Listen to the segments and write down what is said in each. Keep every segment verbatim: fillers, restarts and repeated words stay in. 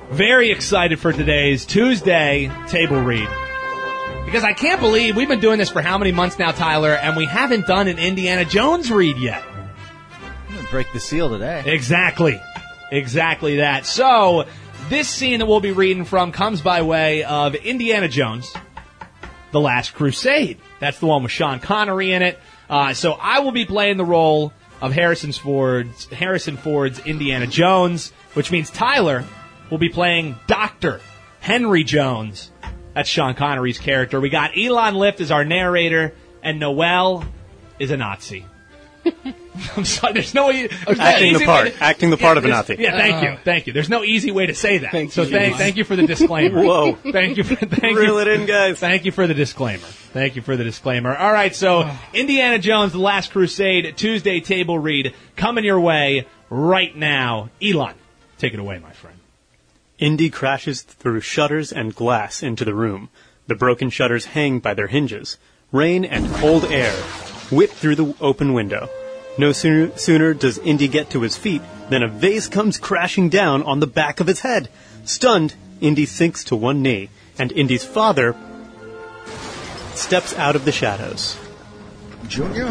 Very excited for today's Tuesday table read. Because I can't believe we've been doing this for how many months now, Tyler, and we haven't done an Indiana Jones read yet. I'm going to break the seal today. Exactly. Exactly that. So, this scene that we'll be reading from comes by way of Indiana Jones, The Last Crusade. That's the one with Sean Connery in it. Uh, so I will be playing the role of Harrison Ford's, Harrison Ford's Indiana Jones, which means Tyler will be playing Doctor Henry Jones. That's Sean Connery's character. We got Elon Lift as our narrator, and Noel is a Nazi. I'm sorry, there's no e- there's acting no the part, to, acting the yeah, part of a Nazi. Yeah, thank you, thank you. There's no easy way to say that. Thank so you. thank, thank you for the disclaimer. Whoa, thank you, for, thank reel you, it in, guys. Thank you for the disclaimer. Thank you for the disclaimer. All right, so Indiana Jones: The Last Crusade Tuesday table read coming your way right now. Elon, take it away, my friend. Indy crashes through shutters and glass into the room. The broken shutters hang by their hinges. Rain and cold air whip through the open window. No sooner, sooner does Indy get to his feet than a vase comes crashing down on the back of his head. Stunned, Indy sinks to one knee, and Indy's father steps out of the shadows. Junior?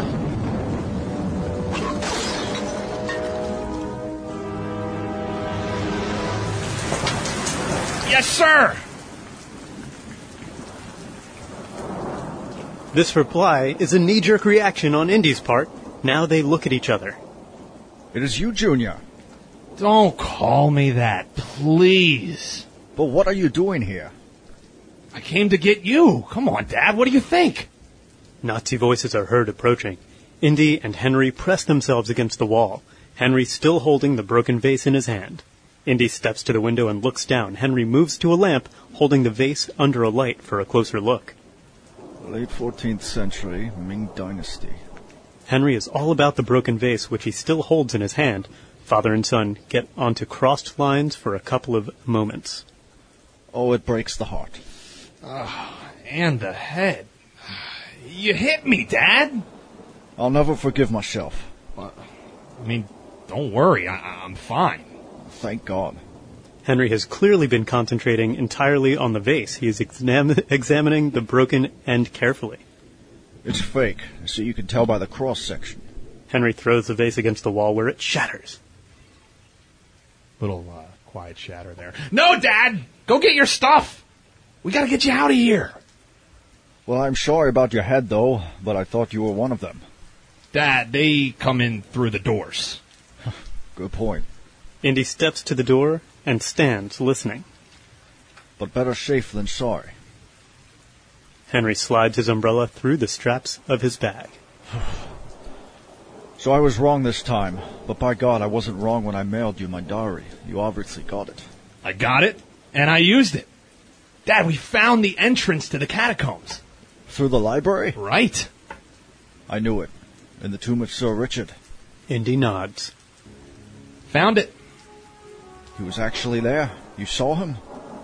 Yes, sir. This reply is a knee-jerk reaction on Indy's part. Now they look at each other. It is you, Junior. Don't call me that, please. But what are you doing here? I came to get you. Come on, Dad. What do you think? Nazi voices are heard approaching. Indy and Henry press themselves against the wall, Henry still holding the broken vase in his hand. Indy steps to the window and looks down. Henry moves to a lamp, holding the vase under a light for a closer look. Late fourteenth century, Ming Dynasty. Henry is all about the broken vase, which he still holds in his hand. Father and son get onto crossed lines for a couple of moments. Oh, it breaks the heart. Oh, and the head. You hit me, Dad. I'll never forgive myself. I mean, don't worry. I- I'm fine. Thank God. Henry has clearly been concentrating entirely on the vase. He is exam- examining the broken end carefully. It's fake, so you can tell by the cross-section. Henry throws the vase against the wall where it shatters. Little uh, quiet shatter there. No, Dad! Go get your stuff! We gotta get you out of here! Well, I'm sorry about your head, though, but I thought you were one of them. Dad, they come in through the doors. Good point. Indy steps to the door and stands listening. But better safe than sorry. Henry slides his umbrella through the straps of his bag. So I was wrong this time, but by God, I wasn't wrong when I mailed you my diary. You obviously got it. I got it, and I used it. Dad, we found the entrance to the catacombs. Through the library? Right. I knew it. In the tomb of Sir Richard. Indy nods. Found it. He was actually there. You saw him?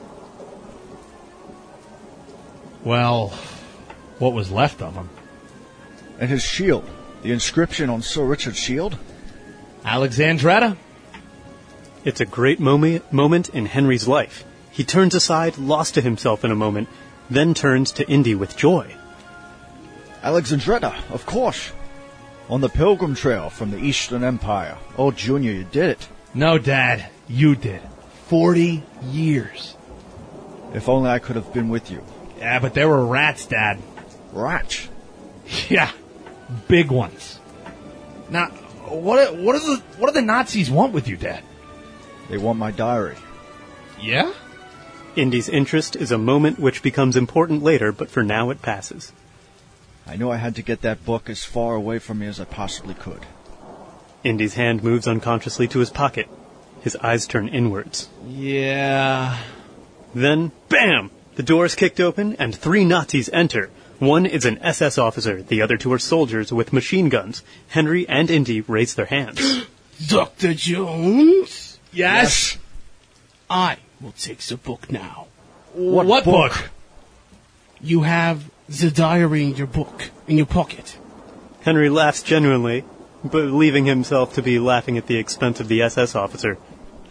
Well, what was left of him? And his shield. The inscription on Sir Richard's shield? Alexandretta. It's a great moment, moment in Henry's life. He turns aside, lost to himself in a moment, then turns to Indy with joy. Alexandretta, of course. On the Pilgrim Trail from the Eastern Empire. Oh, Junior, you did it. No, Dad, you did. Forty years. If only I could have been with you. Yeah, but there were rats, Dad. Rats? Yeah, big ones. Now, what what do the what do the Nazis want with you, Dad? They want my diary. Yeah? Indy's interest is a moment which becomes important later, but for now it passes. I knew I had to get that book as far away from me as I possibly could. Indy's hand moves unconsciously to his pocket. His eyes turn inwards. Yeah. Then, bam! The door is kicked open, and three Nazis enter. One is an S S officer, the other two are soldiers with machine guns. Henry and Indy raise their hands. Doctor Jones? Yes? I will take the book now. What, what book? book? You have the diary in your book, in your pocket. Henry laughs genuinely, believing himself to be laughing at the expense of the S S officer.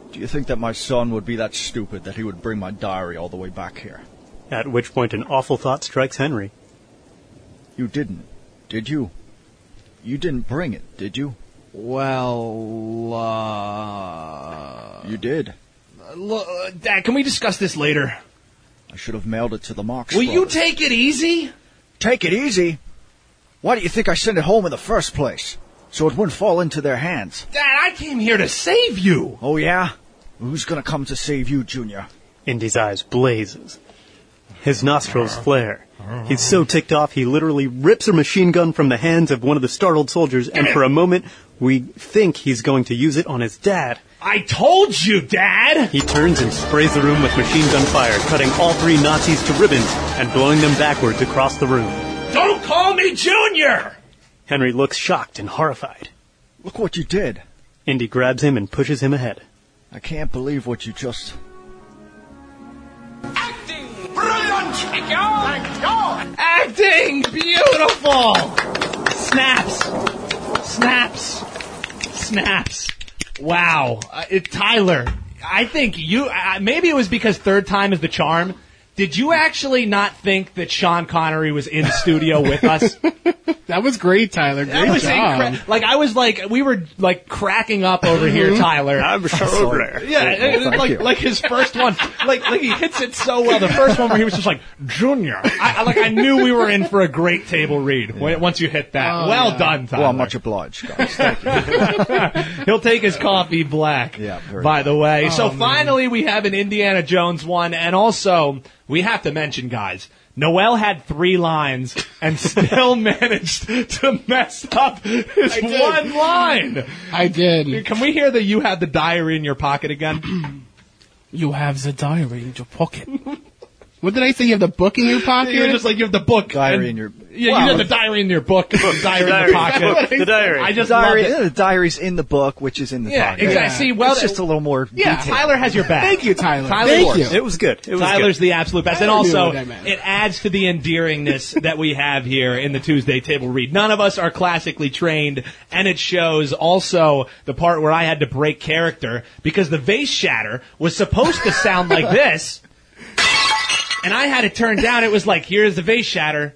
Do you think that my son would be that stupid that he would bring my diary all the way back here? At which point an awful thought strikes Henry. You didn't, did you? You didn't bring it, did you? Well, uh... You did. Look, uh, Dad, can we discuss this later? I should have mailed it to the Marx Will you brothers. take it easy? Take it easy? Why do you think I sent it home in the first place? So it wouldn't fall into their hands. Dad, I came here to save you. Oh, yeah? Who's gonna come to save you, Junior? Indy's eyes blazes. His nostrils flare. He's so ticked off he literally rips a machine gun from the hands of one of the startled soldiers, and for a moment we think he's going to use it on his dad. I told you, Dad! He turns and sprays the room with machine gun fire, cutting all three Nazis to ribbons and blowing them backwards across the room. Don't call me Junior! Henry looks shocked and horrified. Look what you did. Indy grabs him and pushes him ahead. I can't believe what you just... Acting! Brilliant! Thank you! Thank you! Acting! Beautiful! Snaps! Snaps! Snaps! Wow. Uh, it, Tyler, I think you... Uh, maybe it was because third time is the charm. Did you actually not think that Sean Connery was in studio with us? That was great, Tyler. Great That was job. incre- like I was like we were like cracking up over here, Tyler. I'm so glad. Yeah, it- it- Thank like you. like his first one, like like he hits it so well. The first one where he was just like Junior. I, I like I knew we were in for a great table read when, once you hit that. Oh, well yeah. done, Tyler. Well, much obliged, guys. Thank you. He'll take his coffee black. Yeah, very by the way. so Oh, man. finally, we have an Indiana Jones one, and also we have to mention, guys. Noel had three lines and still managed to mess up his I did. one line. I did. Can we hear that you had the diary in your pocket again? You have the diary in your pocket. What did I say? You have the book in your pocket? You're just like you have the book. Diary and- in your- Yeah, Wow. you have the diary in your book. diary in diary. the pocket. Book, the diary. I just diary, love it. the diary's in the book, which is in the Yeah, pocket. exactly. See, well, it's just a little more yeah, detailed. Tyler has your back. Thank you, Tyler. Tyler Thank works. you. It was good. It was Tyler's good. the absolute best. And I knew also, what I meant. it adds to the endearingness that we have here in the Tuesday Table Read. None of us are classically trained, and it shows also the part where I had to break character because the vase shatter was supposed to sound like this, and I had it turned down. It was like, here's the vase shatter.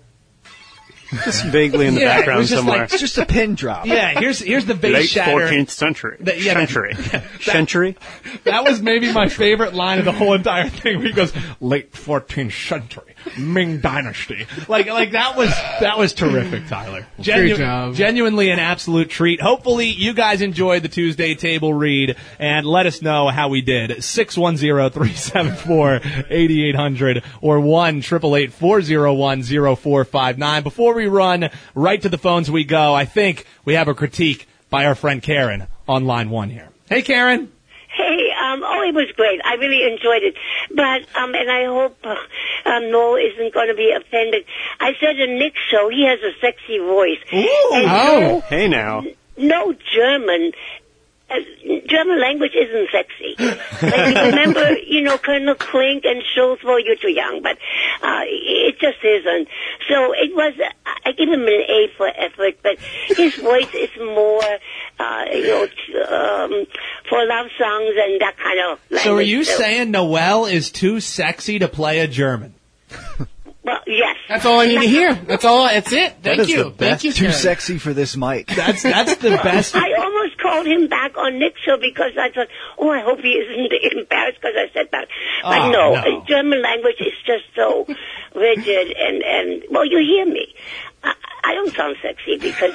Just vaguely in the Yeah, it background was just somewhere. like- It's just a pin drop. Yeah, here's here's the vase Late shatter. fourteenth century. The- yeah, that- century. Century? That was maybe my favorite line of the whole entire thing. Where he goes, "Late fourteenth century, Ming Dynasty." Like, like that was that was terrific, Tyler. Great job. Genuinely an absolute treat. Hopefully, you guys enjoyed the Tuesday Table Read, and let us know how we did. Six one zero three seven four eighty eight hundred or one triple eight four zero one zero four five nine. Before we run right to the phones, we go. I think we have a critique by our friend Karen on line one here. Hey, Karen. Hey, um, oh, it was great. I really enjoyed it. But, um, and I hope, uh, um, Noel isn't going to be offended. I said in Nick's show, he has a sexy voice. Ooh. And Oh. Hey now. no German, uh, German language isn't sexy. Like, you remember, you know, Colonel Klink and Schultz, well, you're too young, but, uh, it just isn't. So it was, uh, I give him an A for effort, but his voice is more, uh, you know, um, for love songs and that kind of language. So are you saying Noel is too sexy to play a German? Well, yes. That's all I need to hear. That's all. That's it. Thank is you. the Thank best. you, Too Karen. sexy for this mic. That's that's the best. I almost called him back on Nick's show because I thought, oh, I hope he isn't embarrassed because I said that. But Oh, no, no. uh, German language is just so rigid and, and well, you hear me. I, I don't sound sexy because...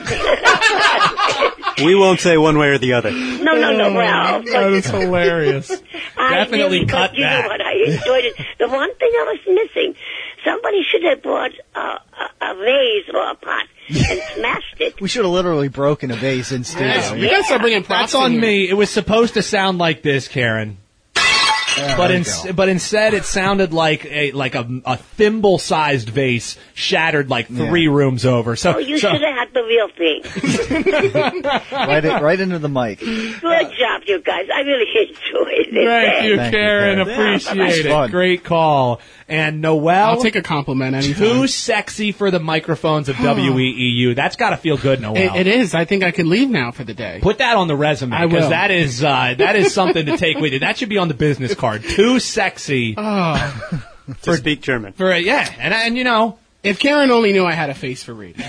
We won't say one way or the other. no, no, no, well... That is hilarious. I Definitely really, cut but you that. know what? I enjoyed it. The one thing I was missing, somebody should have brought uh, a, a vase or a pot and smashed it. We should have literally broken a vase in studio. Yes, we gotta start bringing props That's on in here. me. It was supposed to sound like this, Karen. but you in, go. but instead it sounded like a like a, a thimble-sized vase shattered like three Yeah. rooms over. So, Oh, you so should have had the real thing. right, it, right into the mic. Good job, you guys. I really enjoyed it. thank you, Thank you, Karen. Karen. Appreciate That's it. fun. Great call. And Noel, I'll take a compliment anytime. too sexy for the microphones of W E E U. That's got to feel good, Noel. It, it is. I think I can leave now for the day. Put that on the resume I because will. that is uh, that is something to take with you. That should be on the business card. Too sexy Oh, To speak German. for yeah, and and you know. if Karen only knew I had a face for radio.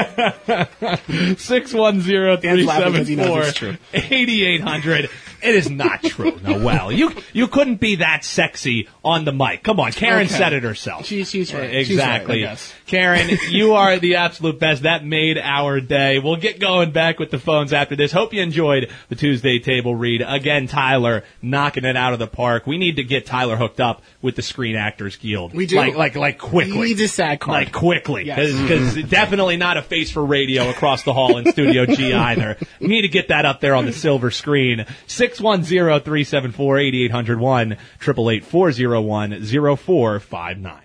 six one zero, three laughing seven because he knows four, it's true. eight eight hundred. It is not true, Noel. You you couldn't be that sexy on the mic. Come on, Karen Okay. said it herself. She, she's right. Exactly. She's right, I guess. Karen, you are the absolute best. That made our day. We'll get going back with the phones after this. Hope you enjoyed the Tuesday table read. Again, Tyler knocking it out of the park. We need to get Tyler hooked up with the Screen Actors Guild. We do. Like, like, like quickly. He needs a SAG card. Like quickly. Yes. Because definitely not a face for radio across the hall in Studio G either. We need to get that up there on the silver screen. six one zero, three seven four, eight eight zero one, eight eight eight, four oh one, oh four five nine.